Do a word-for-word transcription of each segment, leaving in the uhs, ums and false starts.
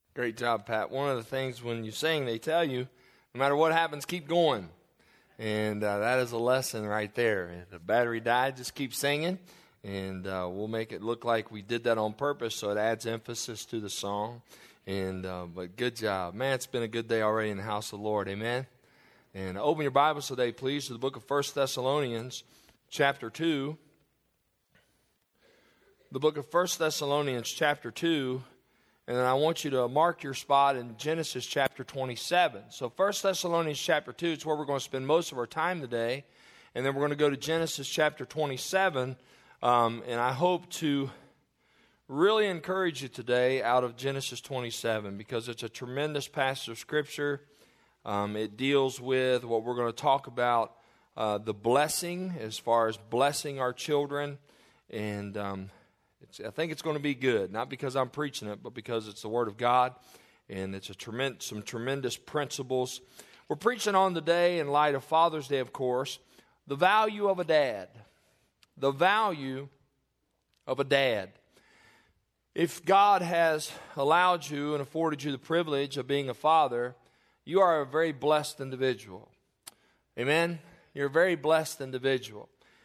Great job, Pat. One of the things when you sing, they tell you, no matter what happens, keep going. And uh, that is a lesson right there. If the battery died, just keep singing, and uh, we'll make it look like we did that on purpose, so it adds emphasis to the song. And uh, but good job. Man, it's been a good day already in the house of the Lord. Amen? And open your Bibles today, please, to the book of First Thessalonians, chapter two. The book of First Thessalonians, chapter two. And then I want you to mark your spot in Genesis chapter twenty-seven. So First Thessalonians chapter two is where we're going to spend most of our time today. And then we're going to go to Genesis chapter twenty-seven. Um, and I hope to really encourage you today out of Genesis twenty-seven, because it's a tremendous passage of Scripture. Um, it deals with what we're going to talk about, uh, the blessing, as far as blessing our children. And um It's, I think it's going to be good, not because I'm preaching it, but because it's the Word of God, and it's a tremendous, some tremendous principles. We're preaching on today, in light of Father's Day, of course, the value of a dad. The value of a dad. If God has allowed you and afforded you the privilege of being a father, you are a very blessed individual. Amen? You're a very blessed individual.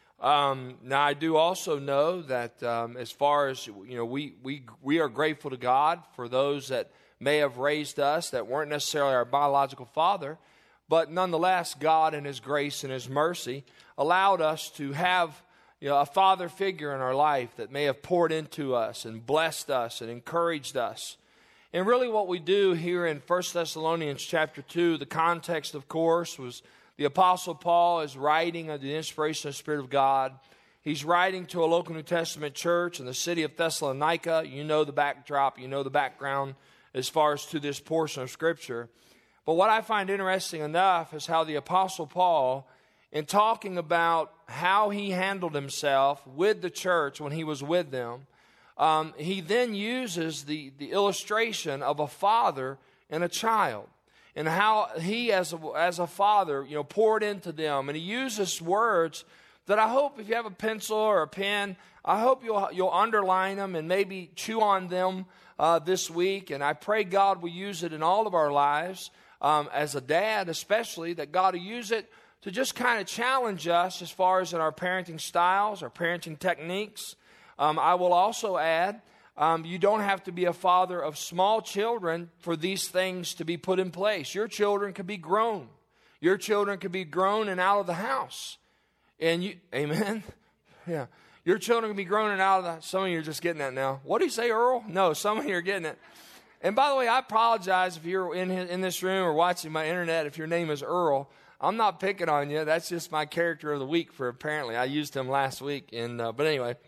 Um, now, I do also know that um, as far as, you know, we, we we are grateful to God for those that may have raised us that weren't necessarily our biological father, but nonetheless, God in His grace and His mercy allowed us to have, you know, a father figure in our life that may have poured into us and blessed us and encouraged us. And really what we do here in First Thessalonians chapter two, the context, of course, was the Apostle Paul is writing under the inspiration of the Spirit of God. He's writing to a local New Testament church in the city of Thessalonica. You know the backdrop, you know the background as far as to this portion of Scripture. But what I find interesting enough is how the Apostle Paul, in talking about how he handled himself with the church when he was with them, um, he then uses the, the illustration of a father and a child. And how he, as a, as a father, you know, poured into them. And he uses words that I hope, if you have a pencil or a pen, I hope you'll you'll underline them and maybe chew on them uh, this week. And I pray God will use it in all of our lives, um, as a dad especially, that God will use it to just kind of challenge us as far as in our parenting styles, our parenting techniques. Um, I will also add, Um, you don't have to be a father of small children for these things to be put in place. Your children could be grown. Your children could be grown and out of the house. And you, amen? Yeah. Your children can be grown and out of the house. Some of you are just getting that now. What do you say, Earl? No, some of you are getting it. And by the way, I apologize if you're in, in this room or watching my internet, if your name is Earl. I'm not picking on you. That's just my character of the week for apparently. I used him last week. And uh, But anyway,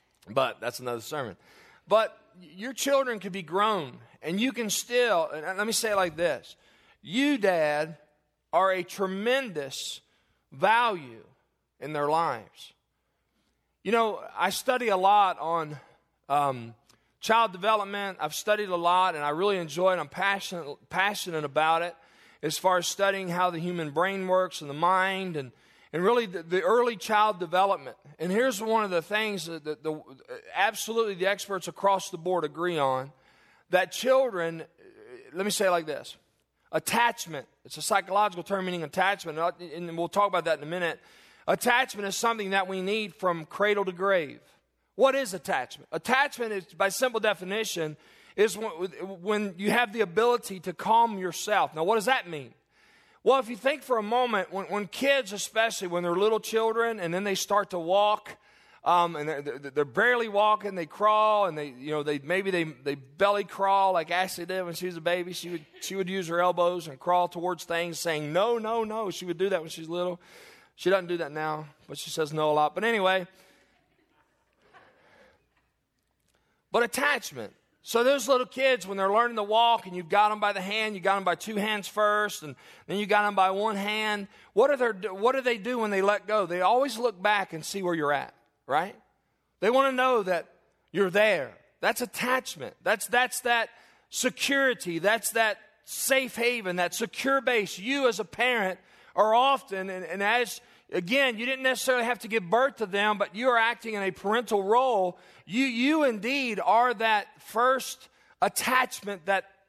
but that's another sermon. But your children could be grown, and you can still, and let me say it like this. You, Dad, are a tremendous value in their lives. You know, I study a lot on um, child development. I've studied a lot, and I really enjoy it. I'm passionate, passionate about it as far as studying how the human brain works and the mind, and And really, the, the early child development. And here's one of the things that the, the, absolutely the experts across the board agree on. That children, let me say it like this. Attachment. It's a psychological term meaning attachment. And we'll talk about that in a minute. Attachment is something that we need from cradle to grave. What is attachment? Attachment is, by simple definition, is when, when you have the ability to calm yourself. Now, what does that mean? Well, if you think for a moment, when, when kids, especially when they're little children, and then they start to walk, um, and they're, they're barely walking, they crawl, and they, you know, they maybe they, they belly crawl like Ashley did when she was a baby. She would she would use her elbows and crawl towards things, saying no, no, no. She would do that when she was little. She doesn't do that now, but she says no a lot. But anyway, but attachment. So those little kids, when they're learning to walk and you've got them by the hand, you got them by two hands first, and then you got them by one hand, what are they, what do they do when they let go? They always look back and see where you're at, right? They want to know that you're there. That's attachment. That's, that's that security. That's that safe haven, that secure base. You as a parent are often, and, and as, again, you didn't necessarily have to give birth to them, but you are acting in a parental role. You, you indeed are that first attachment that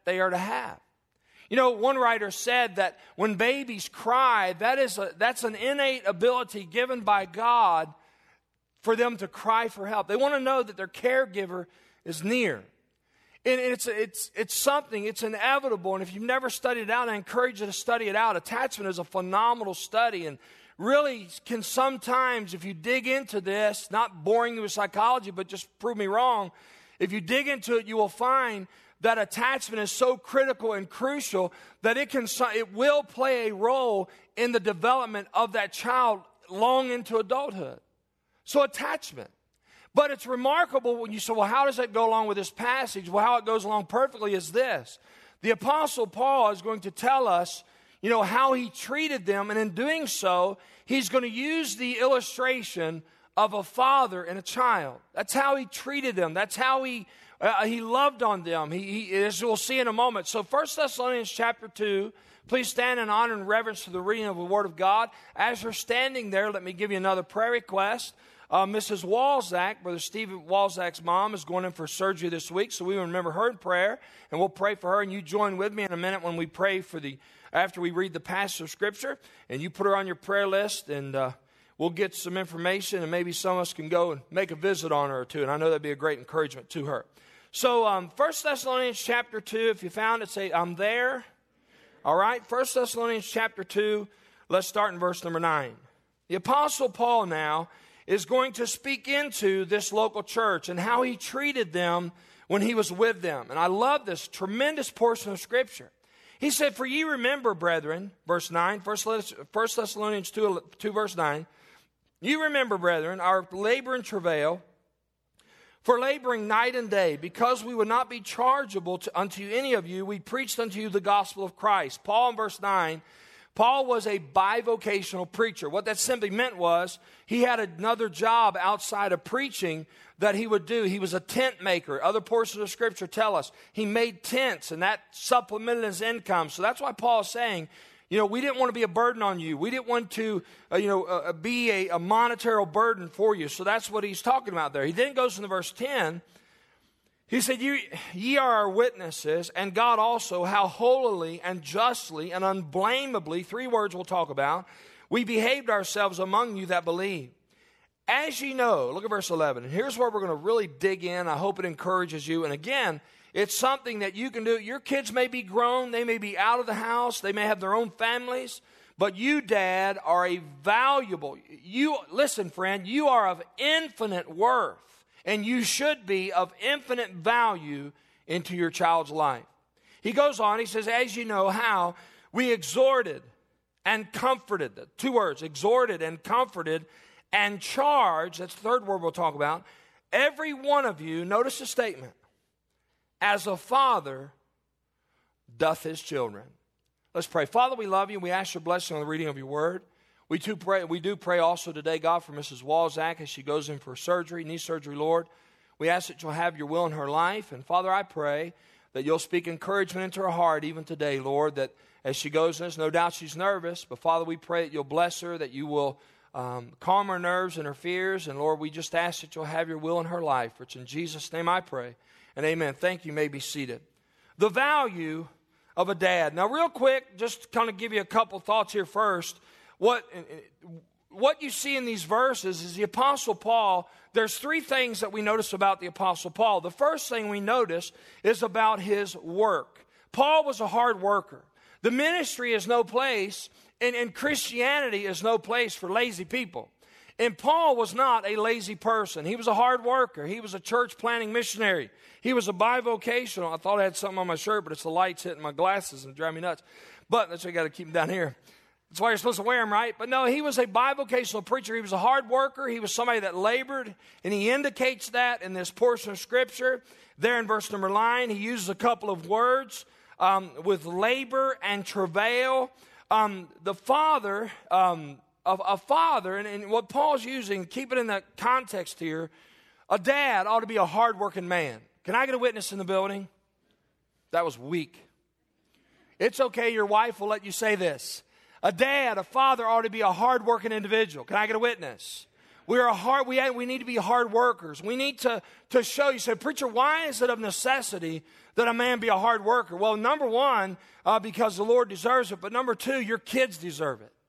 they are to have. You know, one writer said that when babies cry, that is a, that's an innate ability given by God for them to cry for help. They want to know that their caregiver is near. And it's, it's, it's something, it's inevitable. And if you've never studied it out, I encourage you to study it out. Attachment is a phenomenal study, and really can sometimes, if you dig into this, not boring you with psychology, but just prove me wrong, if you dig into it, you will find that attachment is so critical and crucial that it can, it will play a role in the development of that child long into adulthood. So attachment. But it's remarkable when you say, well, how does that go along with this passage? Well, how it goes along perfectly is this. The Apostle Paul is going to tell us, you know, how he treated them, and in doing so, he's going to use the illustration of a father and a child. That's how he treated them. That's how he uh, he loved on them. He, he, as we'll see in a moment. So First Thessalonians chapter two, please stand in honor and reverence to the reading of the Word of God. As you're standing there, let me give you another prayer request. Uh, Missus Walzak, Brother Steve Walzak's mom, is going in for surgery this week, so we will remember her in prayer, and we'll pray for her. And you join with me in a minute when we pray for the, after we read the passage of Scripture, and you put her on your prayer list, and uh, we'll get some information, and maybe some of us can go and make a visit on her or two, and I know that'd be a great encouragement to her. So um, First Thessalonians chapter two, if you found it, say, I'm there. All right, First Thessalonians chapter two, let's start in verse number nine. The Apostle Paul now is going to speak into this local church and how he treated them when he was with them. And I love this tremendous portion of Scripture. He said, for ye remember, brethren, verse nine, First Thessalonians two, two, verse nine, you remember, brethren, our labor and travail, for laboring night and day, because we would not be chargeable to, unto any of you, we preached unto you the gospel of Christ. Paul in verse nine, Paul was a bivocational preacher. What that simply meant was he had another job outside of preaching that he would do. He was a tent maker. Other portions of Scripture tell us he made tents, and that supplemented his income. So that's why Paul is saying, you know, we didn't want to be a burden on you. We didn't want to, uh, you know, uh, be a, a monetary burden for you. So that's what he's talking about there. He then goes into verse ten. He said, you, ye are our witnesses, and God also, how holily and justly and unblameably, three words we'll talk about, we behaved ourselves among you that believe. As ye know, look at verse eleven, and here's where we're going to really dig in. I hope it encourages you. And again, it's something that you can do. Your kids may be grown. They may be out of the house. They may have their own families. But you, Dad, are a valuable, you, listen, friend, you are of infinite worth. And you should be of infinite value into your child's life. He goes on, he says, as you know how we exhorted and comforted, the two words, exhorted and comforted and charged, that's the third word we'll talk about, every one of you, notice the statement, as a father doth his children. Let's pray. Father, we love you. We ask your blessing on the reading of your word. We do pray, we do pray also today, God, for Missus Walzak as she goes in for surgery, knee surgery, Lord. We ask that you'll have your will in her life. And, Father, I pray that you'll speak encouragement into her heart even today, Lord, that as she goes in this, no doubt she's nervous. But, Father, we pray that you'll bless her, that you will um, calm her nerves and her fears. And, Lord, we just ask that you'll have your will in her life. For it's in Jesus' name I pray. And amen. Thank you. You may be seated. The value of a dad. Now, real quick, just to kind of give you a couple thoughts here first. What, what you see in these verses is the Apostle Paul, there's three things that we notice about the Apostle Paul. The first thing we notice is about his work. Paul was a hard worker. The ministry is no place, and, and Christianity is no place for lazy people. And Paul was not a lazy person. He was a hard worker. He was a church planting missionary. He was a bivocational. I thought I had something on my shirt, but it's the lights hitting my glasses and driving me nuts. But that's why I got to keep them down here. That's why you're supposed to wear them, right? But no, he was a bivocational preacher. He was a hard worker. He was somebody that labored, and he indicates that in this portion of Scripture. There in verse number nine, he uses a couple of words um, with labor and travail. Um, the father, um, of a father, and, and what Paul's using, keep it in that context here, a dad ought to be a hardworking man. Can I get a witness in the building? That was weak. It's okay, your wife will let you say this. A dad, a father ought to be a hardworking individual. Can I get a witness? we are hard, we, we need to be hard workers. We need to, to show, you say, preacher, why is it of necessity that a man be a hard worker? Well, number one, uh, because the Lord deserves it. But number two, your kids deserve it.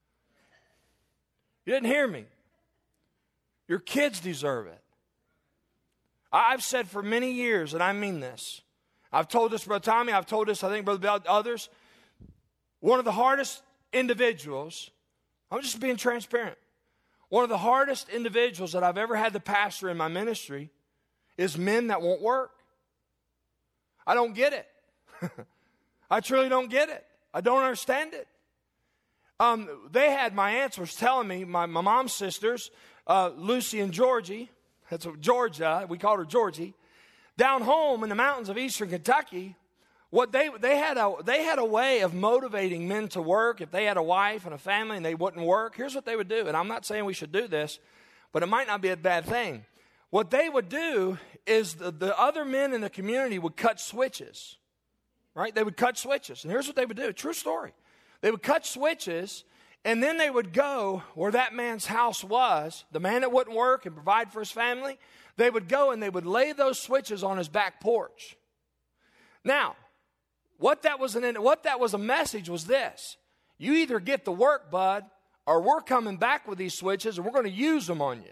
You didn't hear me. Your kids deserve it. I've said for many years, and I mean this. I've told this, Brother Tommy. I've told this, I think, Brother Bill, others. One of the hardest individuals, I'm just being transparent. One of the hardest individuals that I've ever had to pastor in my ministry is men that won't work. I don't get it. I truly don't get it. I don't understand it. Um, they had, my aunts was telling me, my, my mom's sisters, uh, Lucy and Georgie, that's Georgia, we called her Georgie, down home in the mountains of eastern Kentucky, what they they had a they had a way of motivating men to work. If they had a wife and a family and they wouldn't work, here's what they would do. And I'm not saying we should do this, but it might not be a bad thing. What they would do is the, the other men in the community would cut switches, right? They would cut switches. And here's what they would do. True story. They would cut switches, and then they would go where that man's house was, the man that wouldn't work and provide for his family. They would go and they would lay those switches on his back porch. Now, what that was an what that was a message was this: you either get the work, bud, or we're coming back with these switches and we're going to use them on you.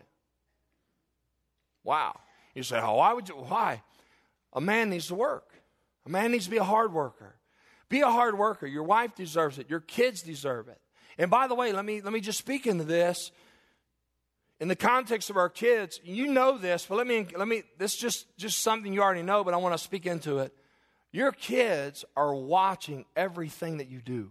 Wow. You say, oh, why would you? Why? A man needs to work. A man needs to be a hard worker. Be a hard worker. Your wife deserves it. Your kids deserve it. And by the way, let me let me just speak into this. In the context of our kids, you know this, but let me let me this is just, just something you already know, but I want to speak into it. Your kids are watching everything that you do.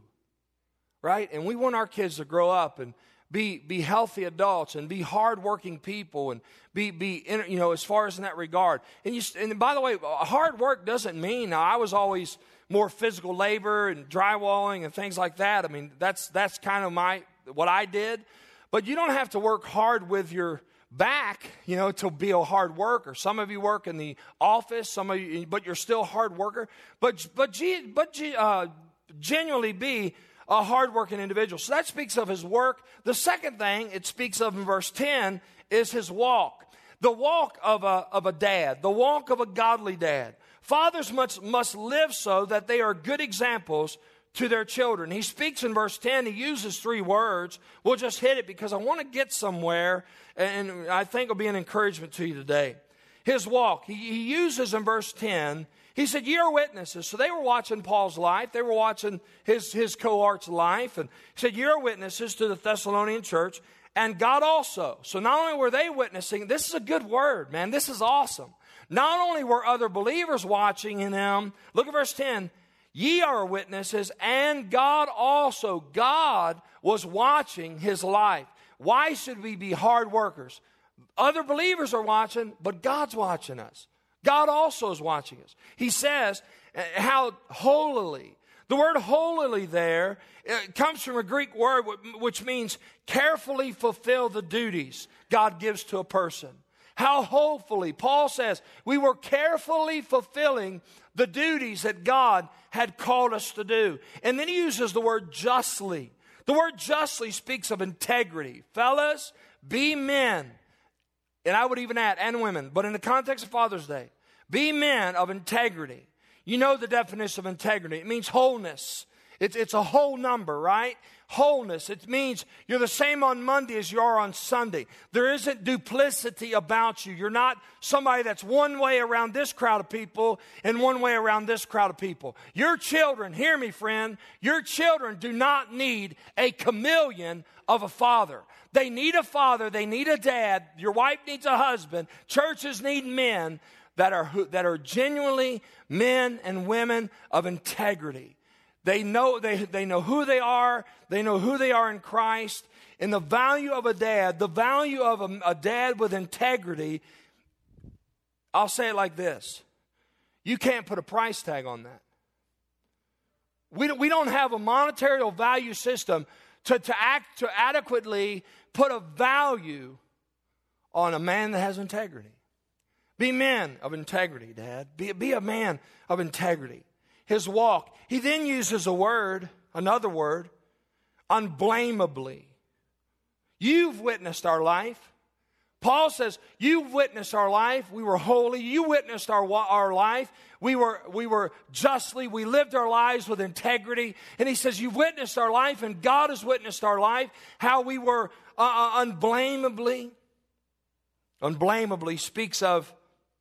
Right? And we want our kids to grow up and be be healthy adults and be hardworking people and be be you know as far as in that regard. And you and by the way, hard work doesn't mean, now I was always more physical labor and drywalling and things like that. I mean, that's that's kind of my what I did. But you don't have to work hard with your back, you know, to be a hard worker. Some of you work in the office, some of you, but you're still a hard worker. But but but uh, genuinely be a hardworking individual. So that speaks of his work. The second thing it speaks of in verse ten is his walk. The walk of a of a dad, the walk of a godly dad. Fathers must must live so that they are good examples to their children. He speaks in verse ten. He uses three words. We'll just hit it because I want to get somewhere, and I think it'll be an encouragement to you today. His walk. He, he uses in verse ten, he said, ye are witnesses. So they were watching Paul's life. They were watching his, his cohort's life. And he said, ye are witnesses to the Thessalonian church, and God also. So not only were they witnessing, this is a good word, man. This is awesome. Not only were other believers watching in him, look at verse ten, ye are witnesses, and God also. God was watching his life. Why should we be hard workers? Other believers are watching, but God's watching us. God also is watching us. He says how holily. The word holily there it comes from a Greek word which means carefully fulfill the duties God gives to a person. How hopefully. Paul says we were carefully fulfilling the duties that God had called us to do. And then he uses the word justly. The word justly speaks of integrity. Fellas, be men. And I would even add, and women, but in the context of Father's Day, be men of integrity. You know the definition of integrity. It means wholeness. It's, it's a whole number, right? Wholeness. It means you're the same on Monday as you are on Sunday. There isn't duplicity about you. You're not somebody that's one way around this crowd of people and one way around this crowd of people. Your children, hear me, friend, your children do not need a chameleon of a father. They need a father. They need a dad. Your wife needs a husband. Churches need men that are that are genuinely men and women of integrity. They know they, they know who they are. They know who they are in Christ. And the value of a dad, the value of a, a dad with integrity, I'll say it like this. You can't put a price tag on that. We don't, we don't have a monetary value system to, to act to adequately put a value on a man that has integrity. Be men of integrity, Dad. Be, be a man of integrity. His walk. He then uses a word, another word, unblameably. You've witnessed our life. Paul says, you witnessed our life. We were holy. You witnessed our, our life. We were, we were justly, we lived our lives with integrity. And he says, you've witnessed our life, and God has witnessed our life, how we were uh, unblameably, unblameably speaks of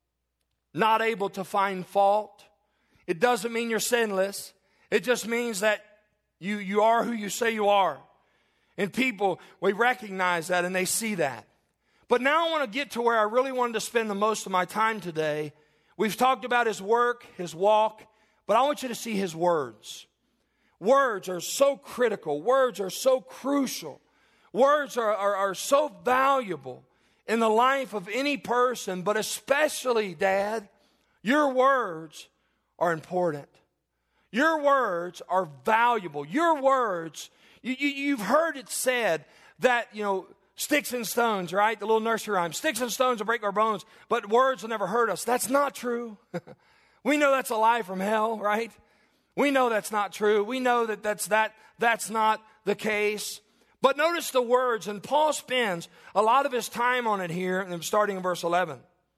not able to find fault. It doesn't mean you're sinless. It just means that you, you are who you say you are. And people, we recognize that and they see that. But now I want to get to where I really wanted to spend the most of my time today. We've talked about his work, his walk, but I want you to see his words. Words are so critical. Words are so crucial. Words are, are, are so valuable in the life of any person, but especially, Dad, your words are important. Your words are valuable. Your words, you, you, you've heard it said that, you know, sticks and stones, right? The little nursery rhyme. Sticks and stones will break our bones, but words will never hurt us. That's not true. We know that's a lie from hell, right? We know that's not true. We know that that's, that, that's not the case. But notice the words, and Paul spends a lot of his time on it here, starting in verse eleven.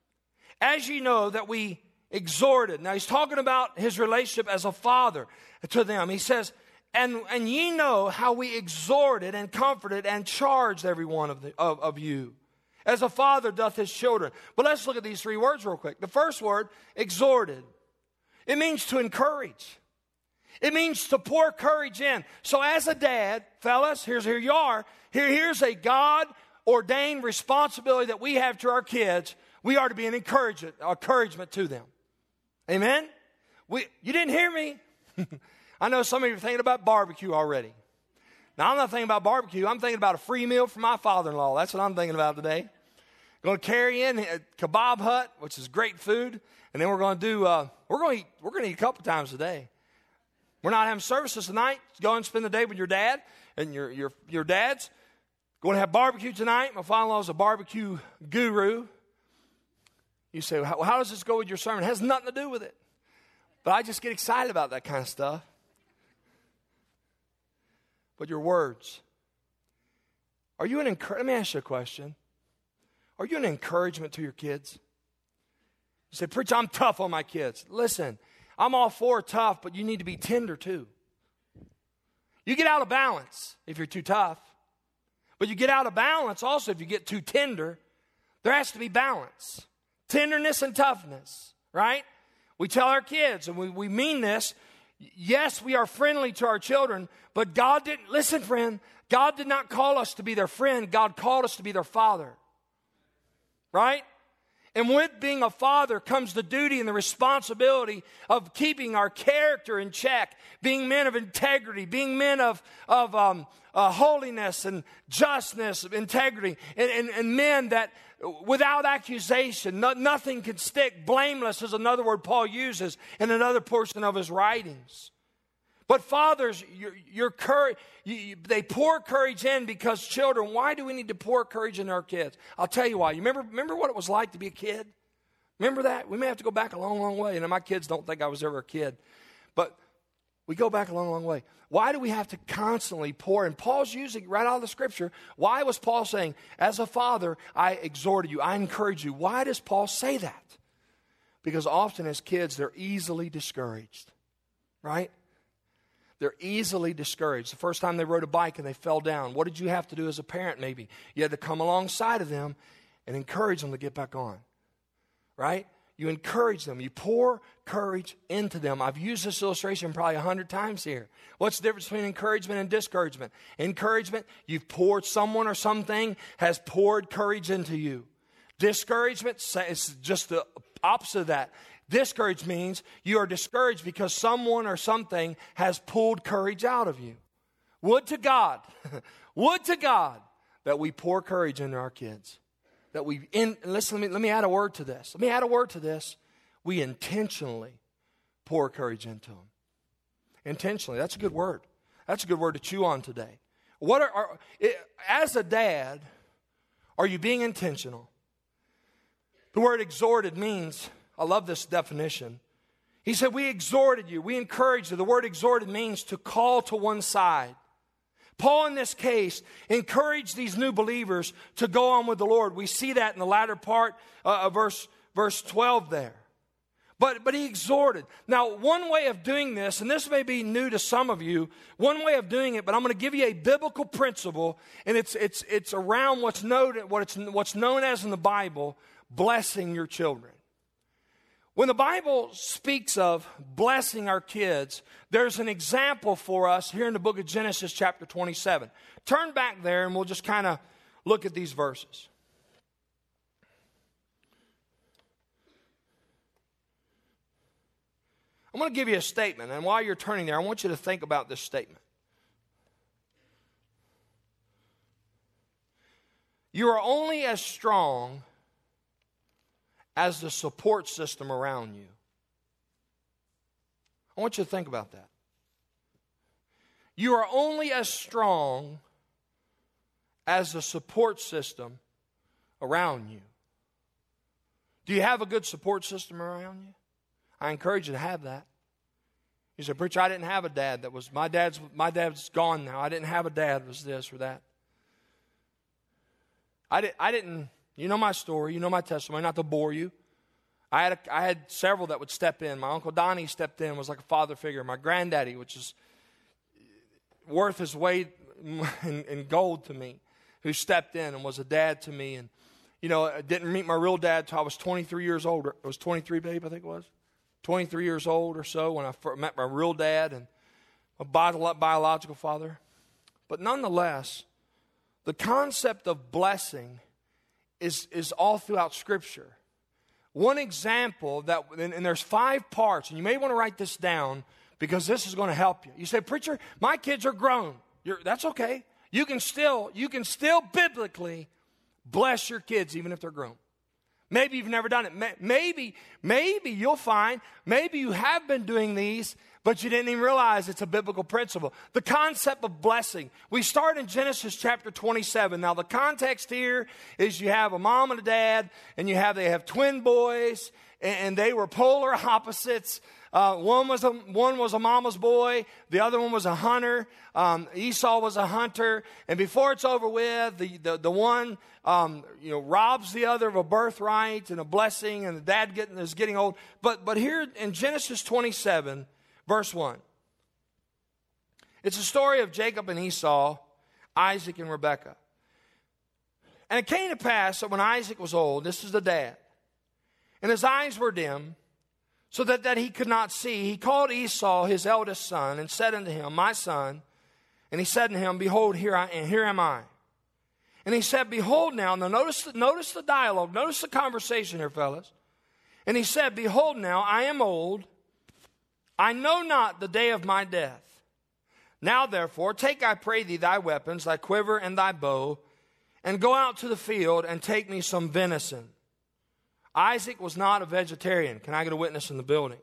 As you know that we exhorted. Now he's talking about his relationship as a father to them. He says, And, and ye know how we exhorted and comforted and charged every one of, the, of, of you, as a father doth his children. But let's look at these three words real quick. The first word, exhorted. It means to encourage. It means to pour courage in. So as a dad, fellas, here's here you are. Here, here's a God-ordained responsibility that we have to our kids. We are to be an encouragement, encouragement to them. Amen? We, you didn't hear me? I know some of you are thinking about barbecue already. Now, I'm not thinking about barbecue. I'm thinking about a free meal for my father-in-law. That's what I'm thinking about today. Going to carry in a kebab hut, which is great food, and then we're going to do. Uh, we're going to eat. We're going to eat a couple times a day. We're not having services tonight. Go and spend the day with your dad and your your your dad's. Going to have barbecue tonight. My father-in-law is a barbecue guru. You say, well, how does this go with your sermon? It has nothing to do with it. But I just get excited about that kind of stuff. But your words. Are you an encouragement? Let me ask you a question. Are you an encouragement to your kids? You say, preacher, I'm tough on my kids. Listen, I'm all for tough, but you need to be tender too. You get out of balance if you're too tough. But you get out of balance also if you get too tender. There has to be balance. Tenderness and toughness, right? We tell our kids, and we, we mean this, yes, we are friendly to our children, but God didn't, listen, friend, God did not call us to be their friend. God called us to be their father, right? And with being a father comes the duty and the responsibility of keeping our character in check, being men of integrity, being men of, of um, uh, holiness and justness, integrity, and, and, and men that without accusation, no, nothing can stick. Blameless is another word Paul uses in another portion of his writings. But fathers, your, your courage, you, you, they pour courage in because children, why do we need to pour courage in our kids? I'll tell you why. You remember, remember what it was like to be a kid? Remember that? We may have to go back a long, long way. And my kids don't think I was ever a kid. But we go back a long, long way. Why do we have to constantly pour? And Paul's using right out of the scripture. Why was Paul saying, as a father, I exhorted you, I encourage you? Why does Paul say that? Because often as kids, they're easily discouraged, right? They're easily discouraged. The first time they rode a bike and they fell down, what did you have to do as a parent maybe? You had to come alongside of them and encourage them to get back on, right? You encourage them. You pour courage into them. I've used this illustration probably a hundred times here. What's the difference between encouragement and discouragement? Encouragement, you've poured, someone or something has poured courage into you. Discouragement is just the opposite of that. Discouraged means you are discouraged because someone or something has pulled courage out of you. Would to God, would to God that we pour courage into our kids. That we, in, listen, let me, let me add a word to this. Let me add a word to this. We intentionally pour courage into them. Intentionally, that's a good word. That's a good word to chew on today. What are, are it, as a dad, are you being intentional? The word exhorted means, I love this definition. He said, we exhorted you, we encouraged you. The word exhorted means to call to one side, Paul, in this case, encouraged these new believers to go on with the Lord. We see that in the latter part uh, of verse, verse twelve there. But, but he exhorted. Now, one way of doing this, and this may be new to some of you, one way of doing it, but I'm going to give you a biblical principle, and it's, it's, it's around what's known, what it's, what's known as in the Bible, blessing your children. When the Bible speaks of blessing our kids, there's an example for us here in the book of Genesis chapter twenty-seven. Turn back there and we'll just kind of look at these verses. I'm going to give you a statement, and while you're turning there, I want you to think about this statement. You are only as strong as the support system around you. I want you to think about that. You are only as strong as the support system around you. Do you have a good support system around you? I encourage you to have that. You say, preacher, I didn't have a dad that was, my dad's, my dad's gone now. I didn't have a dad that was this or that. I, did, I didn't, you know my story, you know my testimony, not to bore you. I had, a, I had several that would step in. My Uncle Donnie stepped in, was like a father figure. My granddaddy, which is worth his weight in, in gold to me, who stepped in and was a dad to me. And, you know, I didn't meet my real dad until I was twenty-three years old. It was twenty-three, babe, I think it was. twenty-three years old or so when I met my real dad and my biological father. But nonetheless, the concept of blessing is, is all throughout Scripture. One example, that, and, and there's five parts, and you may want to write this down because this is going to help you. You say, preacher, my kids are grown. You're, that's okay. You can still, you can still biblically bless your kids even if they're grown. Maybe you've never done it. Maybe, maybe you'll find, maybe you have been doing these, but you didn't even realize it's a biblical principle. The concept of blessing. We start in Genesis chapter twenty-seven. Now the context here is you have a mom and a dad, and you have, they have twin boys, and they were polar opposites. Uh, one was a one was a mama's boy. The other one was a hunter. Um, Esau was a hunter. And before it's over with, the the, the one um, you know robs the other of a birthright and a blessing, and the dad getting is getting old. But but here in Genesis twenty-seven, verse one, it's a story of Jacob and Esau, Isaac and Rebekah. And it came to pass that when Isaac was old, this is the dad, and his eyes were dim, so that, that he could not see, he called Esau his eldest son and said unto him, my son. And he said unto him, behold, here I and here am I. And he said, behold now. Now notice the, notice the dialogue. Notice the conversation here, fellas. And he said, behold now, I am old. I know not the day of my death. Now therefore, take, I pray thee, thy weapons, thy quiver and thy bow, and go out to the field and take me some venison. Isaac was not a vegetarian. Can I get a witness in the building?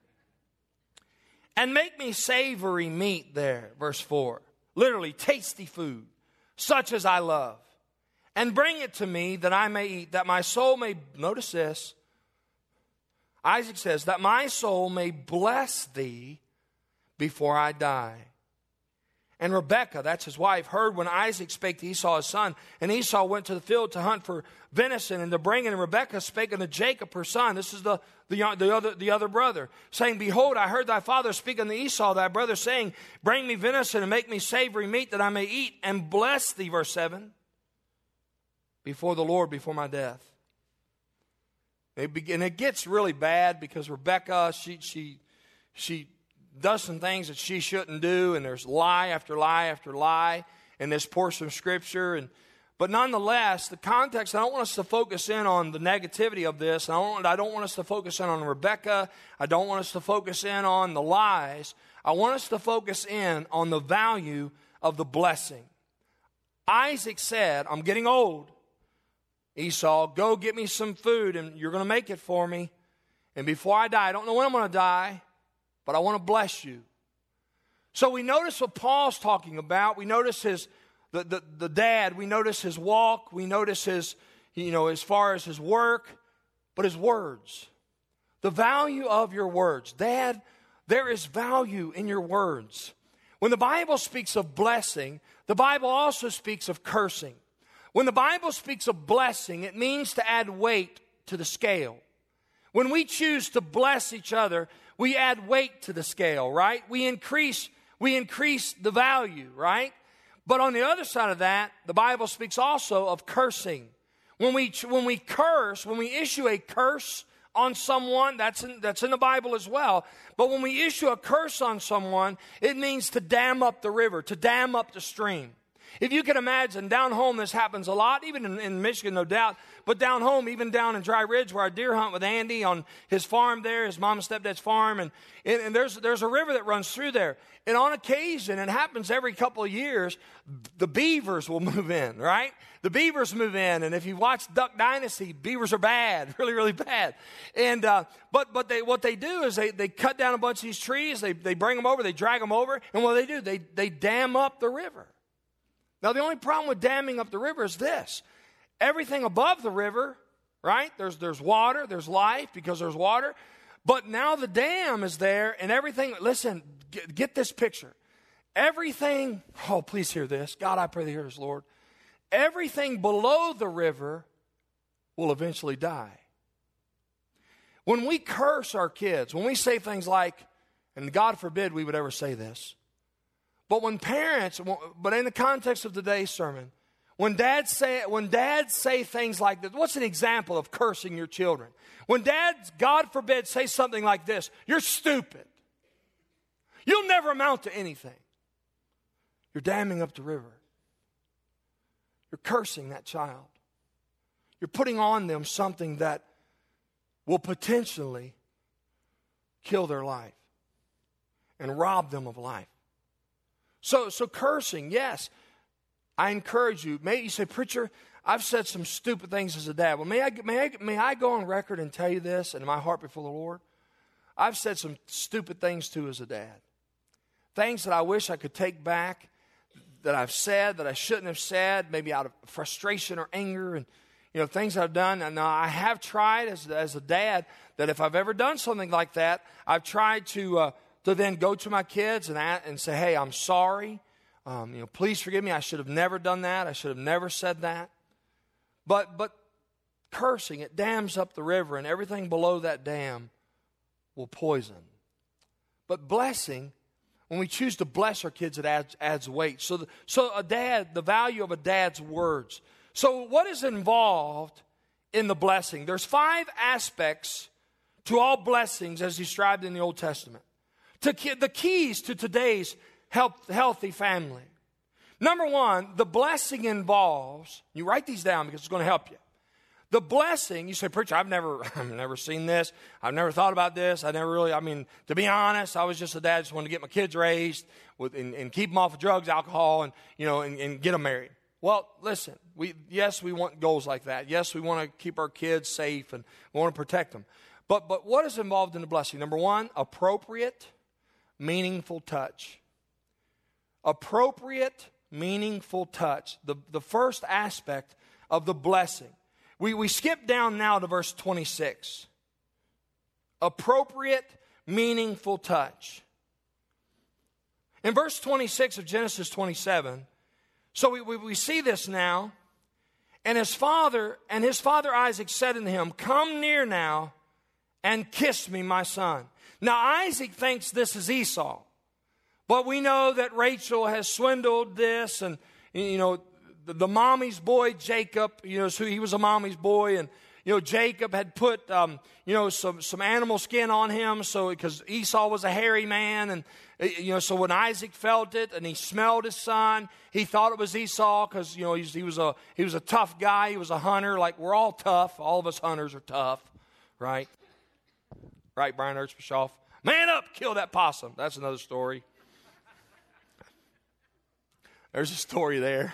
And make me savory meat there, verse four. Literally, tasty food, such as I love. And bring it to me that I may eat, that my soul may, notice this. Isaac says, that my soul may bless thee before I die. And Rebekah, that's his wife, heard when Isaac spake to Esau his son. And Esau went to the field to hunt for venison and to bring it. And Rebekah spake unto Jacob her son. This is the, the, the, other, the other brother, saying, behold, I heard thy father speak unto Esau, thy brother, saying, bring me venison and make me savory meat that I may eat and bless thee, verse seven, before the Lord, before my death. It be, and it gets really bad because Rebekah, she, she, she, does some things that she shouldn't do, and there's lie after lie after lie in this portion of Scripture. And but nonetheless, the context, I don't want us to focus in on the negativity of this. I don't, I don't want us to focus in on Rebekah. I don't want us to focus in on the lies. I want us to focus in on the value of the blessing. Isaac said, I'm getting old. Esau, go get me some food, and you're going to make it for me. And before I die, I don't know when I'm going to die, but I want to bless you. So we notice what Paul's talking about. We notice his the, the, the dad. We notice his walk. We notice his, you know, as far as his work, but his words. The value of your words. Dad, there is value in your words. When the Bible speaks of blessing, the Bible also speaks of cursing. When the Bible speaks of blessing, it means to add weight to the scale. When we choose to bless each other, we add weight to the scale, right? We increase, we increase the value, right? But on the other side of that, the Bible speaks also of cursing. When we, when we curse, when we issue a curse on someone, that's in, that's in the Bible as well. But when we issue a curse on someone, it means to dam up the river, to dam up the stream. If you can imagine, down home this happens a lot, even in, in Michigan, no doubt. But down home, even down in Dry Ridge, where I deer hunt with Andy on his farm there, his mom and stepdad's farm, and, and, and there's, there's a river that runs through there. And on occasion, it happens every couple of years, the beavers will move in, right? The beavers move in, and if you watch Duck Dynasty, beavers are bad, really, really bad. And uh, but but they what they do is they, they cut down a bunch of these trees, they they bring them over, they drag them over, and what do they do? They they dam up the river. Now, the only problem with damming up the river is this. Everything above the river, right? There's, there's water, there's life because there's water. But now the dam is there and everything, listen, get, get this picture. Everything, oh, please hear this. God, I pray that you hear this, Lord. Everything below the river will eventually die. When we curse our kids, when we say things like, and God forbid we would ever say this, but when parents, but in the context of today's sermon, when dads say, when dads say things like this, what's an example of cursing your children? When dads, God forbid, say something like this, you're stupid. You'll never amount to anything. You're damming up the river. You're cursing that child. You're putting on them something that will potentially kill their life and rob them of life. So, so cursing, yes, I encourage you. May you say, preacher, I've said some stupid things as a dad. Well, may I, may I, may I go on record and tell you this in my heart before the Lord? I've said some stupid things too as a dad. Things that I wish I could take back, that I've said, that I shouldn't have said, maybe out of frustration or anger, and you know, things I've done. And now I have tried as, as a dad that if I've ever done something like that, I've tried to... Uh, to then go to my kids and and say, hey, I'm sorry. Um, you know, please forgive me. I should have never done that. I should have never said that. But but cursing, it dams up the river, and everything below that dam will poison. But blessing, when we choose to bless our kids, it adds, adds weight. So, the, so a dad, the value of a dad's words. So what is involved in the blessing? There's five aspects to all blessings as described in the Old Testament. To the keys to today's health, healthy family. Number one, the blessing involves, you write these down because it's going to help you. The blessing, you say, preacher, I've never, I've never seen this. I've never thought about this. I never really, I mean, to be honest, I was just a dad, just wanted to get my kids raised with, and, and keep them off of drugs, alcohol, and, you know, and, and get them married. Well, listen, we, yes, we want goals like that. Yes, we want to keep our kids safe and we want to protect them. But, but what is involved in the blessing? Number one, appropriate, meaningful touch. Appropriate, meaningful touch. The, the first aspect of the blessing. We, we skip down now to verse twenty-six. Appropriate, meaningful touch. In verse twenty-six of Genesis twenty-seven, so we, we, we see this now. And his father, and his father Isaac said unto him, come near now and kiss me, my son. Now, Isaac thinks this is Esau, but we know that Rachel has swindled this, and, you know, the, the mommy's boy, Jacob, you know, so he was a mommy's boy, and, you know, Jacob had put, um, you know, some, some animal skin on him, so, because Esau was a hairy man, and, you know, so when Isaac felt it, and he smelled his son, he thought it was Esau, because, you know, he was, he was a, he was a tough guy, he was a hunter, like, we're all tough, all of us hunters are tough, right? Right, Brian Erzbischoff? Man up, kill that possum. That's another story. There's a story there.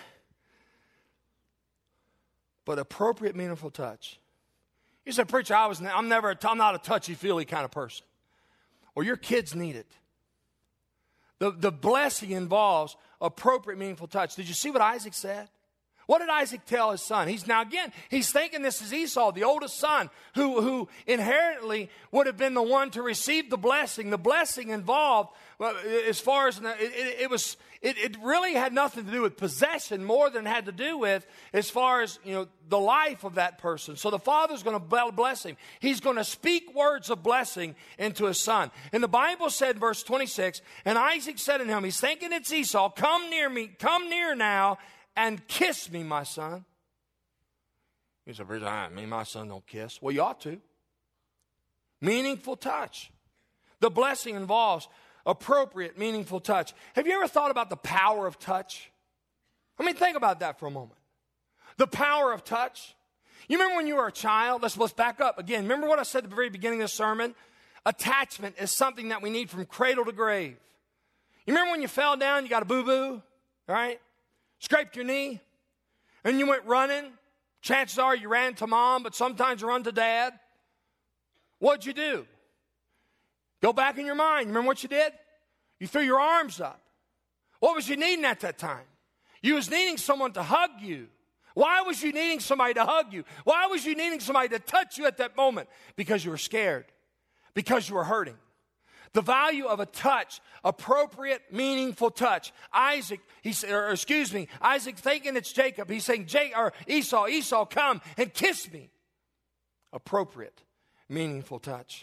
But appropriate, meaningful touch. You said, preacher, I was, I'm never, I'm not a touchy-feely kind of person. Well, your kids need it. The, the blessing involves appropriate, meaningful touch. Did you see what Isaac said? What did Isaac tell his son? He's now, again, he's thinking this is Esau, the oldest son, who, who inherently would have been the one to receive the blessing. The blessing involved, well, as far as, it, it, it was, it, it really had nothing to do with possession more than it had to do with, as far as, you know, the life of that person. So the father's going to bless him. He's going to speak words of blessing into his son. And the Bible said, verse twenty-six, and Isaac said unto him, he's thinking it's Esau, come near me, come near now, and kiss me, my son. He said, I mean, my son don't kiss. Well, you ought to. Meaningful touch. The blessing involves appropriate, meaningful touch. Have you ever thought about the power of touch? I mean, think about that for a moment. The power of touch. You remember when you were a child? Let's, let's back up again. Remember what I said at the very beginning of the sermon? Attachment is something that we need from cradle to grave. You remember when you fell down, you got a boo-boo, right? Scraped your knee, and you went running. Chances are you ran to mom, but sometimes you run to dad. What'd you do? Go back in your mind. Remember what you did? You threw your arms up. What was you needing at that time? You was needing someone to hug you. Why was you needing somebody to hug you? Why was you needing somebody to touch you at that moment? Because you were scared. Because you were hurting. The value of a touch, appropriate, meaningful touch. Isaac, he said, or excuse me, Isaac thinking it's Jacob. He's saying, Jake, or Esau, Esau, come and kiss me. Appropriate, meaningful touch.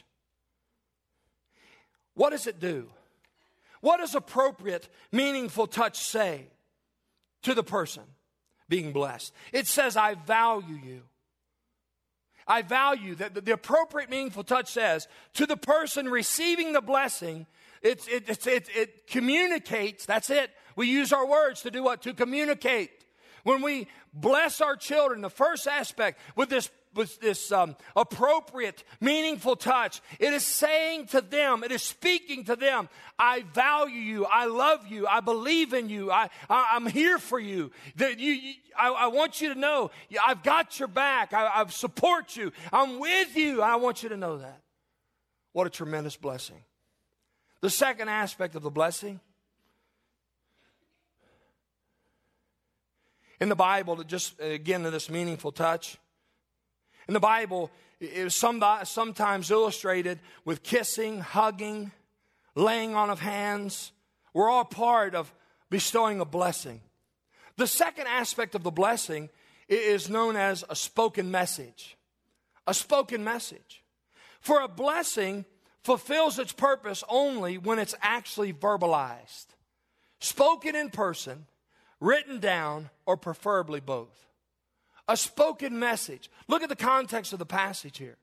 What does it do? What does appropriate, meaningful touch say to the person being blessed? It says, I value you. I value that the appropriate, meaningful touch says to the person receiving the blessing, it, it, it, it, it communicates. That's it. We use our words to do what? To communicate. When we bless our children, the first aspect with this, with this um, appropriate, meaningful touch, it is saying to them, it is speaking to them, I value you, I love you, I believe in you, I, I, I'm here for you. That you, you I, I want you to know, I've got your back, I, I support you, I'm with you. I want you to know that. What a tremendous blessing. The second aspect of the blessing, in the Bible, just again to this meaningful touch, in the Bible, it was sometimes illustrated with kissing, hugging, laying on of hands. We're all part of bestowing a blessing. The second aspect of the blessing is known as a spoken message. A spoken message. For a blessing fulfills its purpose only when it's actually verbalized. Spoken in person, written down, or preferably both. A spoken message. Look at the context of the passage here.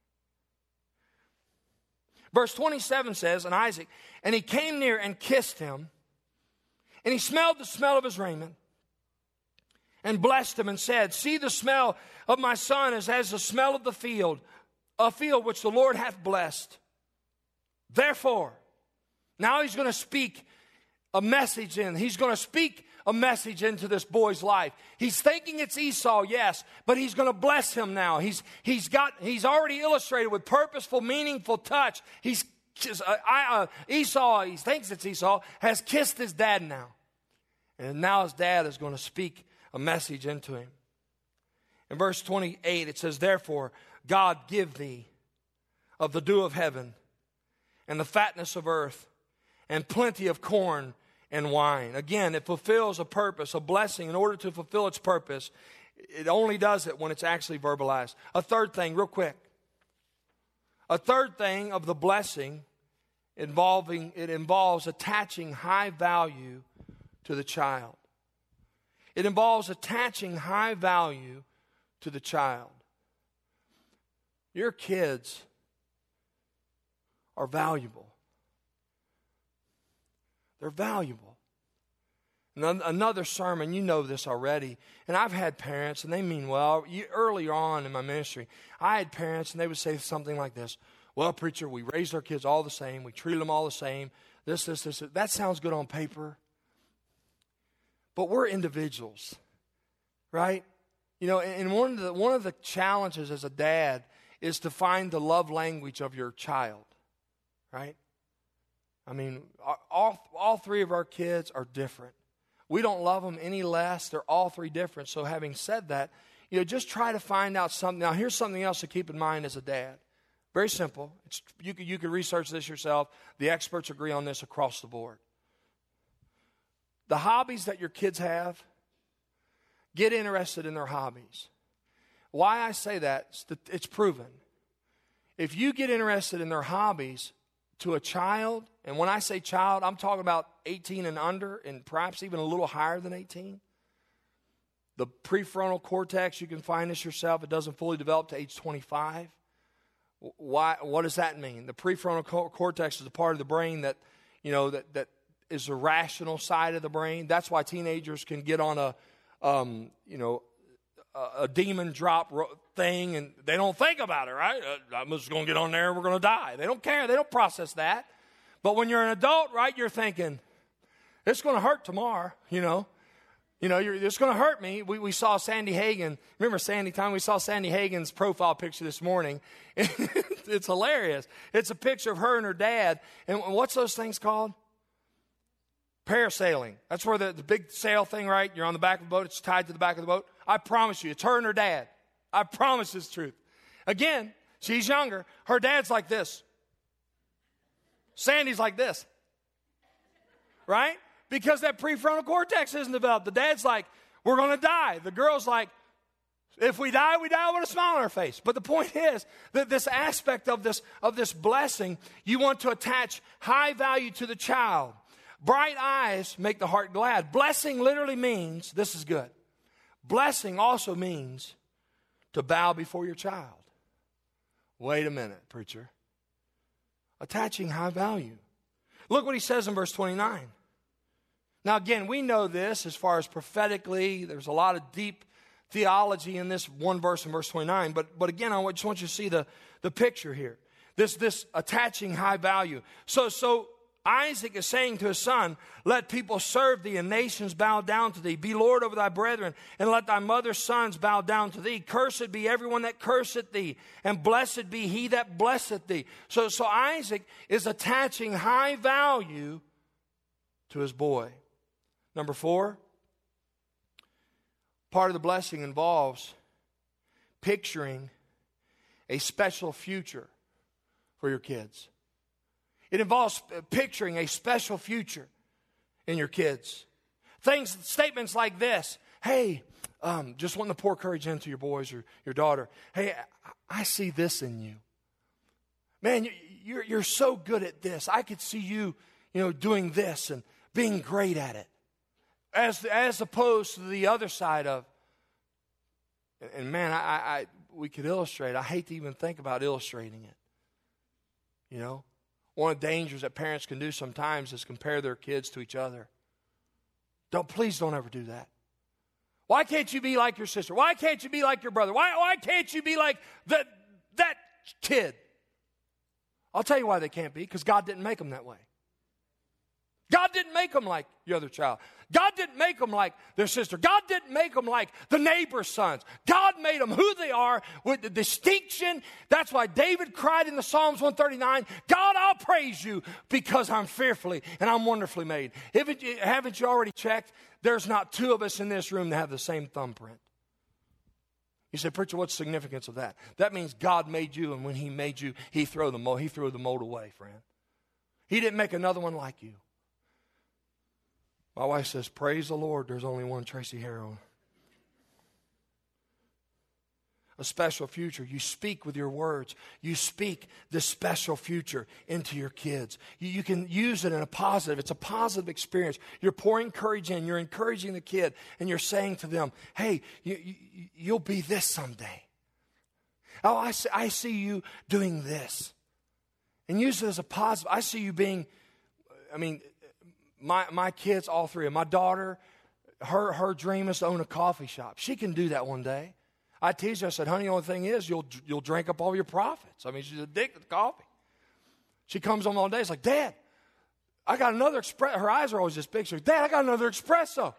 Verse twenty-seven says, and Isaac, and he came near and kissed him, and he smelled the smell of his raiment, and blessed him and said, see, the smell of my son is as the smell of the field, a field which the Lord hath blessed. Therefore, now he's going to speak a message in. He's going to speak a message into this boy's life. He's thinking it's Esau, yes, but he's going to bless him now. He's he's got he's already illustrated with purposeful, meaningful touch. He's uh, I, uh, Esau. He thinks it's Esau. Has kissed his dad now, and now his dad is going to speak a message into him. In verse twenty-eight, it says, "Therefore, God give thee of the dew of heaven, and the fatness of earth, and plenty of corn and wine." Again, it fulfills a purpose, a blessing. In order to fulfill its purpose, it only does it when it's actually verbalized. A third thing, real quick. A third thing of the blessing involving it involves attaching high value to the child. It involves attaching high value to the child. Your kids are valuable. They're valuable. And another sermon, you know this already, and I've had parents, and they mean well. Earlier on in my ministry, I had parents, and they would say something like this: well, preacher, we raised our kids all the same. We treat them all the same. This, this, this. That sounds good on paper. But we're individuals, right? You know, and one of the, one of the challenges as a dad is to find the love language of your child, right? I mean, all, all three of our kids are different. We don't love them any less. They're all three different. So having said that, you know, just try to find out something. Now, here's something else to keep in mind as a dad. Very simple. It's, you could, you could research this yourself. The experts agree on this across the board. The hobbies that your kids have, get interested in their hobbies. Why I say that, it's proven. If you get interested in their hobbies to a child, and when I say child, I'm talking about eighteen and under, and perhaps even a little higher than eighteen. The prefrontal cortex, you can find this yourself. It doesn't fully develop to age twenty-five. Why? What does that mean? The prefrontal cortex is a part of the brain that, you know, that, that is the rational side of the brain. That's why teenagers can get on a, um, you know, a, a demon drop thing, and they don't think about it, right? Uh, I'm just going to get on there and we're going to die. They don't care. They don't process that. But when you're an adult, right, you're thinking, it's going to hurt tomorrow, you know. You know, you're, it's going to hurt me. We, we saw Sandy Hagen. Remember Sandy Time? We saw Sandy Hagen's profile picture this morning. It's hilarious. It's a picture of her and her dad. And what's those things called? Parasailing. That's where the, the big sail thing, right? You're on the back of the boat. It's tied to the back of the boat. I promise you, it's her and her dad. I promise it's truth. Again, she's younger. Her dad's like this. Sandy's like this. Right? Because that prefrontal cortex isn't developed. The dad's like, we're going to die. The girl's like, if we die, we die with a smile on our face. But the point is that this aspect of this, of this blessing, you want to attach high value to the child. Bright eyes make the heart glad. Blessing literally means, this is good. Blessing also means to bow before your child. Wait a minute, preacher. Attaching high value. Look what he says in verse twenty-nine. Now, again, we know this as far as prophetically. There's a lot of deep theology in this one verse in verse twenty-nine. But, but again, I just want you to see the, the picture here. This, this attaching high value. So, so Isaac is saying to his son, let people serve thee and nations bow down to thee. Be Lord over thy brethren, and let thy mother's sons bow down to thee. Cursed be everyone that curseth thee, and blessed be he that blesseth thee. So, so Isaac is attaching high value to his boy. Number four, part of the blessing involves picturing a special future for your kids. It involves picturing a special future in your kids. Things, statements like this. Hey, um, just wanting to pour courage into your boys or your daughter. Hey, I, I see this in you. Man, you, you're, you're so good at this. I could see you, you know, doing this and being great at it. As, as opposed to the other side of, and man, I, I, we could illustrate. I hate to even think about illustrating it. You know, one of the dangers that parents can do sometimes is compare their kids to each other. Don't, please don't ever do that. Why can't you be like your sister? Why can't you be like your brother? Why, why can't you be like that, that kid? I'll tell you why they can't be, because God didn't make them that way. God didn't make them like your other child. God didn't make them like their sister. God didn't make them like the neighbor's sons. God made them who they are with the distinction. That's why David cried in the Psalms one thirty-nine, God, I'll praise you because I'm fearfully and I'm wonderfully made. Haven't you, haven't you already checked? There's not two of us in this room that have the same thumbprint. You say, preacher, what's the significance of that? That means God made you, and when he made you, he threw the mold, he threw the mold away, friend. He didn't make another one like you. My wife says, praise the Lord, there's only one Tracy Harrow. A special future. You speak with your words. You speak this special future into your kids. You, you can use it in a positive. It's a positive experience. You're pouring courage in. You're encouraging the kid, and you're saying to them, hey, you, you, you'll be this someday. Oh, I see, I see you doing this. And use it as a positive. I see you being, I mean, My my kids, all three of them. My daughter, her her dream is to own a coffee shop. She can do that one day. I teased her. I said, honey, the only thing is you'll you'll drink up all your profits. I mean, she's addicted to coffee. She comes home all day. It's like, Dad, I got another espresso. Her eyes are always this big. She's like, Dad, I got another espresso.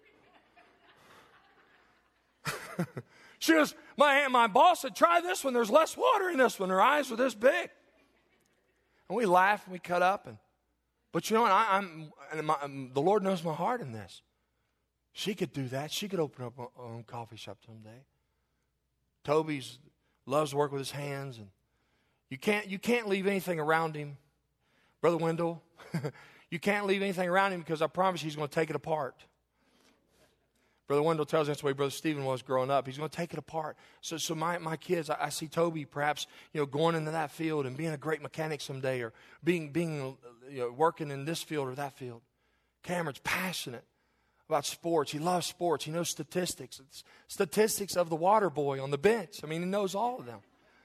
She goes, my, my boss said, try this one. There's less water in this one. Her eyes were this big. And we laugh and we cut up and But you know what? I, I'm, and my, the Lord knows my heart in this. She could do that. She could open up her own coffee shop someday. Toby's loves to work with his hands, and you can't you can't leave anything around him, Brother Wendell. You can't leave anything around him because I promise you he's going to take it apart. Brother Wendell tells me that's the way Brother Stephen was growing up. He's going to take it apart. So, so my, my kids, I, I see Toby perhaps, you know, going into that field and being a great mechanic someday, or being being you know, working in this field or that field. Cameron's passionate about sports. He loves sports. He knows statistics. It's statistics of the water boy on the bench. I mean, he knows all of them.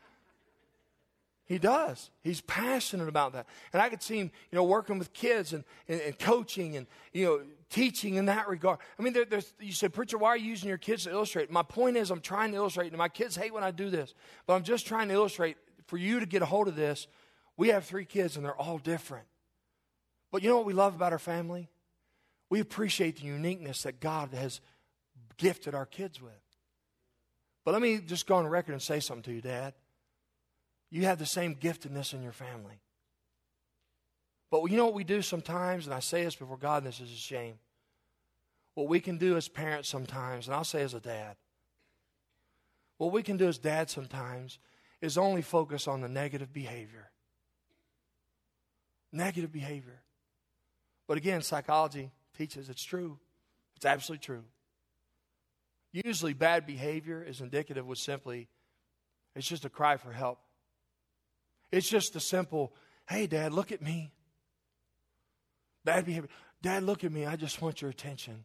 He does. He's passionate about that. And I could see him, you know, working with kids and, and, and coaching and, you know, teaching in that regard. I mean, there, there's, you said, preacher, why are you using your kids to illustrate? My point is I'm trying to illustrate, and my kids hate when I do this, but I'm just trying to illustrate for you to get a hold of this. We have three kids, and they're all different. But you know what we love about our family? We appreciate the uniqueness that God has gifted our kids with. But let me just go on record and say something to you, Dad. You have the same giftedness in your family. But you know what we do sometimes, and I say this before God, and this is a shame. What we can do as parents sometimes, and I'll say as a dad, what we can do as dads sometimes is only focus on the negative behavior. Negative behavior. But again, psychology teaches it's true. It's absolutely true. Usually bad behavior is indicative with simply, it's just a cry for help. It's just a simple, hey, Dad, look at me. Bad behavior. Dad, look at me. I just want your attention.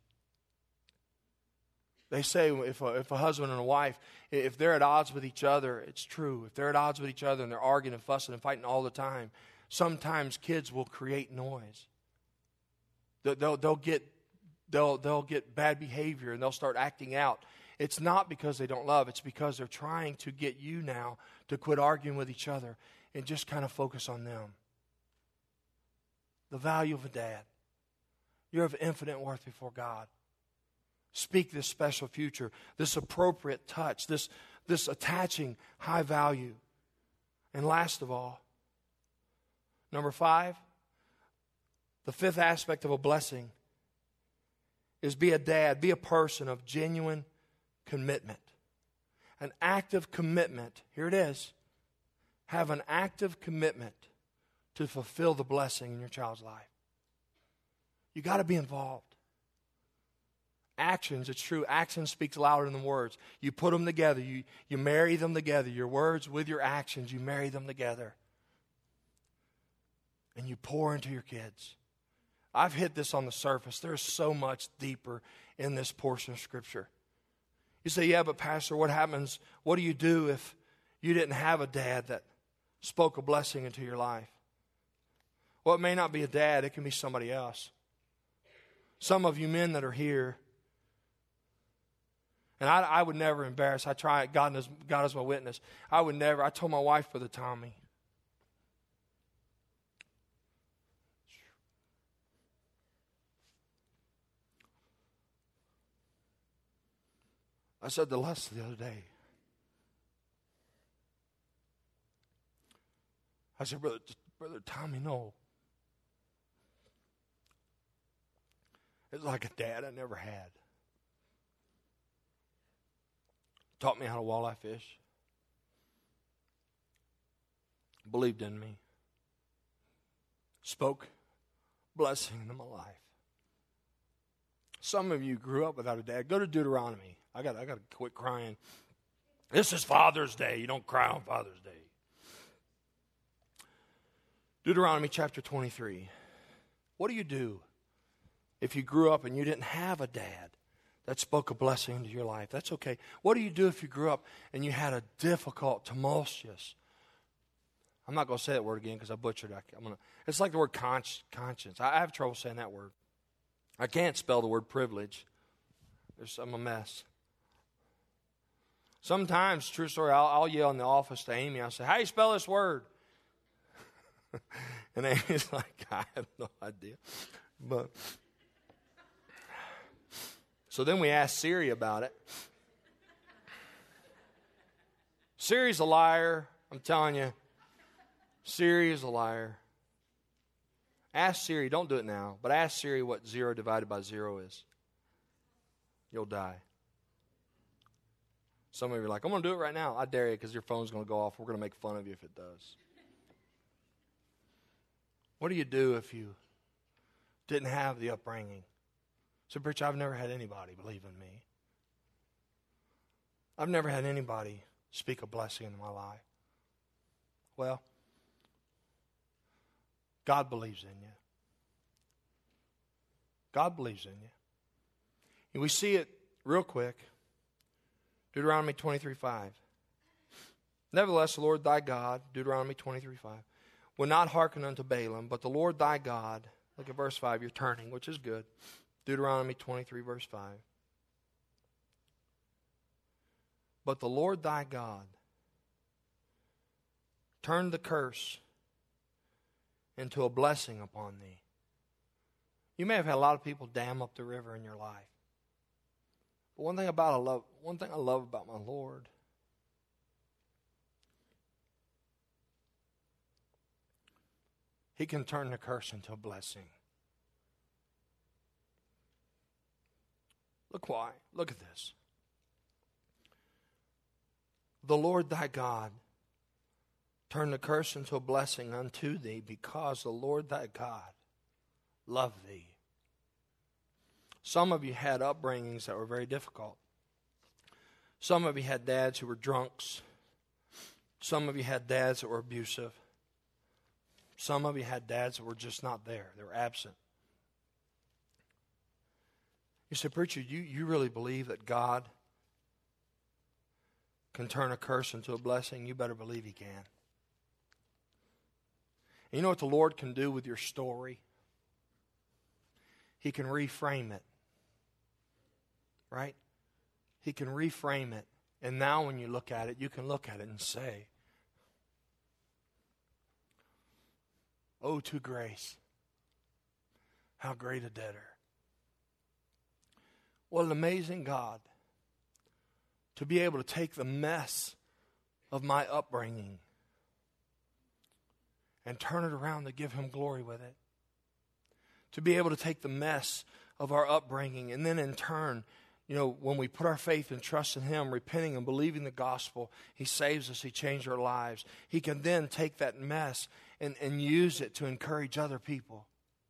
They say if a, if a husband and a wife, if they're at odds with each other, it's true. If they're at odds with each other and they're arguing and fussing and fighting all the time, sometimes kids will create noise. They'll, they'll, they'll, get, they'll, they'll get bad behavior and they'll start acting out. It's not because they don't love. It's because they're trying to get you now to quit arguing with each other and just kind of focus on them. The value of a dad. You're of infinite worth before God. Speak this special future, this appropriate touch, this, this attaching high value. And last of all, number five, the fifth aspect of a blessing is be a dad, be a person of genuine commitment. An active commitment. Here it is. Have an active commitment to fulfill the blessing in your child's life. You got to be involved. Actions, it's true. Action speaks louder than words. You put them together. You, you marry them together. Your words with your actions, you marry them together. And you pour into your kids. I've hit this on the surface. There's so much deeper in this portion of Scripture. You say, yeah, but Pastor, what happens? What do you do if you didn't have a dad that spoke a blessing into your life? Well, it may not be a dad. It can be somebody else. Some of you men that are here, and I, I would never embarrass. I try, God is, God is my witness. I would never, I told my wife for the Tommy. I said to Les the other day, I said, Brother, Brother Tommy, no. It's like a dad I never had. Taught me how to walleye fish. Believed in me. Spoke blessing into my life. Some of you grew up without a dad. Go to Deuteronomy. I got I got to quit crying. This is Father's Day. You don't cry on Father's Day. Deuteronomy chapter twenty-three. What do you do if you grew up and you didn't have a dad that spoke a blessing into your life? That's okay. What do you do if you grew up and you had a difficult, tumultuous, I'm not going to say that word again because I butchered it. I'm gonna, it's like the word consci- conscience. I, I have trouble saying that word. I can't spell the word privilege. There's, I'm a mess. Sometimes, true story, I'll, I'll yell in the office to Amy. I'll say, how do you spell this word? And Amy's like, I have no idea. But so then we asked Siri about it. Siri's a liar. I'm telling you. Siri is a liar. Ask Siri, don't do it now, but ask Siri what zero divided by zero is. you'll die. Some of you are like, I'm going to do it right now. I dare you, because your phone's going to go off. We're going to make fun of you if it does. What do you do if you didn't have the upbringing? So, preacher, I've never had anybody believe in me. I've never had anybody speak a blessing into my life. Well, God believes in you. God believes in you. And we see it real quick. Deuteronomy twenty-three five. Nevertheless, the Lord thy God, Deuteronomy twenty-three five, will not hearken unto Balaam, but the Lord thy God, look at verse five, you're turning, which is good. Deuteronomy twenty-three, verse five. But the Lord thy God turned the curse into a blessing upon thee. You may have had a lot of people dam up the river in your life. But one thing about I love, one thing I love about my Lord, He can turn the curse into a blessing. Look why. Look at this. The Lord thy God turned the curse into a blessing unto thee, because the Lord thy God loved thee. Some of you had upbringings that were very difficult. Some of you had dads who were drunks. Some of you had dads that were abusive. Some of you had dads that were just not there. They were absent. You say, preacher, you, you really believe that God can turn a curse into a blessing? You better believe He can. And you know what the Lord can do with your story? He can reframe it. Right? He can reframe it. And now when you look at it, you can look at it and say, oh, to grace, how great a debtor. What an amazing God to be able to take the mess of my upbringing and turn it around to give Him glory with it. To be able to take the mess of our upbringing and then in turn, you know, when we put our faith and trust in Him, repenting and believing the gospel, He saves us, He changed our lives. He can then take that mess and, and use it to encourage other people.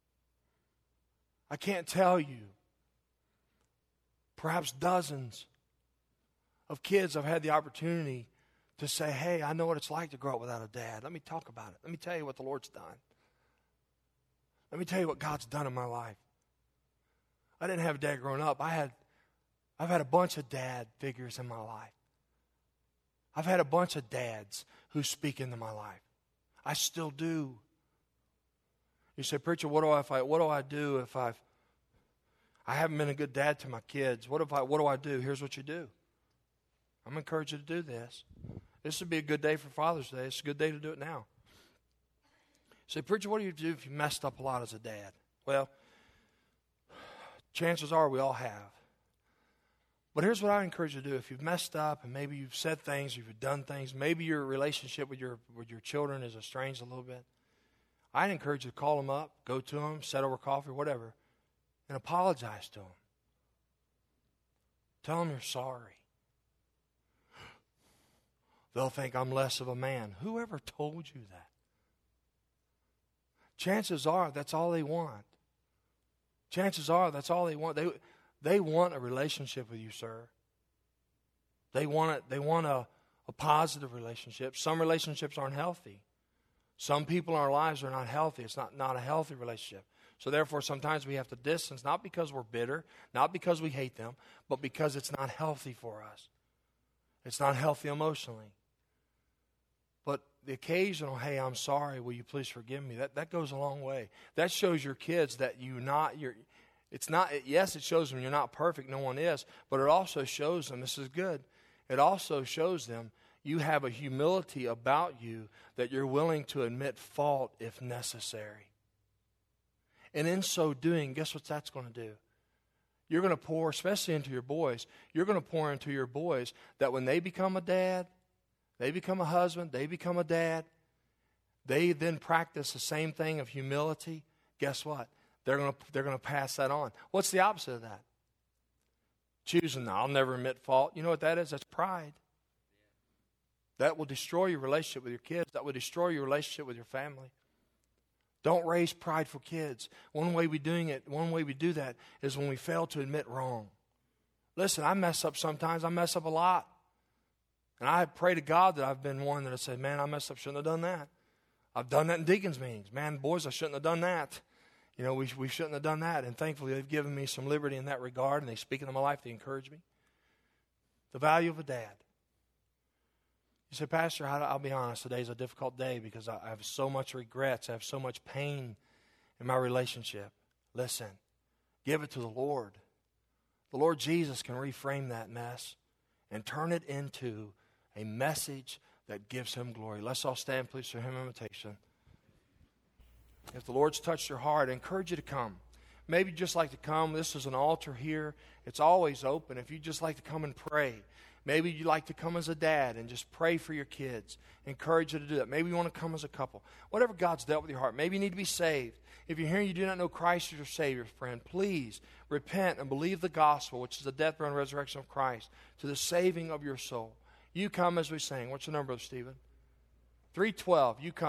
I can't tell you, perhaps dozens of kids I've had the opportunity to say, hey, I know what it's like to grow up without a dad. Let me talk about it. Let me tell you what the Lord's done. Let me tell you what God's done in my life. I didn't have a dad growing up. I had I've had a bunch of dad figures in my life. I've had a bunch of dads who speak into my life. I still do. You say, preacher, what do I if I what do I do if I've I haven't been a good dad to my kids? What if I what do I do? Here's what you do. I'm encouraging you to do this. This would be a good day for Father's Day. It's a good day to do it now. You say, preacher, what do you do if you messed up a lot as a dad? Well, chances are we all have. But here's what I encourage you to do. If you've messed up and maybe you've said things, you've done things, maybe your relationship with your with your children is estranged a little bit, I'd encourage you to call them up, go to them, set over coffee, whatever, and apologize to them. Tell them you're sorry. They'll think I'm less of a man. Whoever told you that? Chances are that's all they want. Chances are that's all they want. They They want a relationship with you, sir. They want it. They want a, a positive relationship. Some relationships aren't healthy. Some people in our lives are not healthy. It's not, not a healthy relationship. So therefore, sometimes we have to distance, not because we're bitter, not because we hate them, but because it's not healthy for us. It's not healthy emotionally. But the occasional, hey, I'm sorry, will you please forgive me? That that goes a long way. That shows your kids that you not you're. It's not, yes, it shows them you're not perfect, no one is, but it also shows them, this is good, it also shows them you have a humility about you that you're willing to admit fault if necessary. And in so doing, guess what that's going to do? You're going to pour, especially into your boys, you're going to pour into your boys that when they become a dad, they become a husband, they become a dad, they then practice the same thing of humility. Guess what? They're going to they're going to pass that on. What's the opposite of that? Choosing, I'll never admit fault. You know what that is? That's pride. That will destroy your relationship with your kids. That will destroy your relationship with your family. Don't raise prideful kids. One way we doing it, one way we do that is when we fail to admit wrong. Listen, I mess up sometimes. I mess up a lot. And I pray to God that I've been one that I say, man, I messed up. Shouldn't have done that. I've done that in deacons meetings. Man, boys, I shouldn't have done that. You know, we, we shouldn't have done that. And thankfully, they've given me some liberty in that regard, and they speak into my life. They encourage me. The value of a dad. You say, Pastor, I'll be honest, today's a difficult day because I have so much regrets. I have so much pain in my relationship. Listen, give it to the Lord. The Lord Jesus can reframe that mess and turn it into a message that gives Him glory. Let's all stand, please, for Hymn invitation. If the Lord's touched your heart, I encourage you to come. Maybe you'd just like to come. This is an altar here. It's always open. If you'd just like to come and pray. Maybe you'd like to come as a dad and just pray for your kids. Encourage you to do that. Maybe you want to come as a couple. Whatever God's dealt with your heart. Maybe you need to be saved. If you're here and you do not know Christ as your Savior, friend, please repent and believe the gospel, which is the death, burial, and resurrection of Christ, to the saving of your soul. You come as we sing. What's the number, Brother Stephen? three twelve. You come.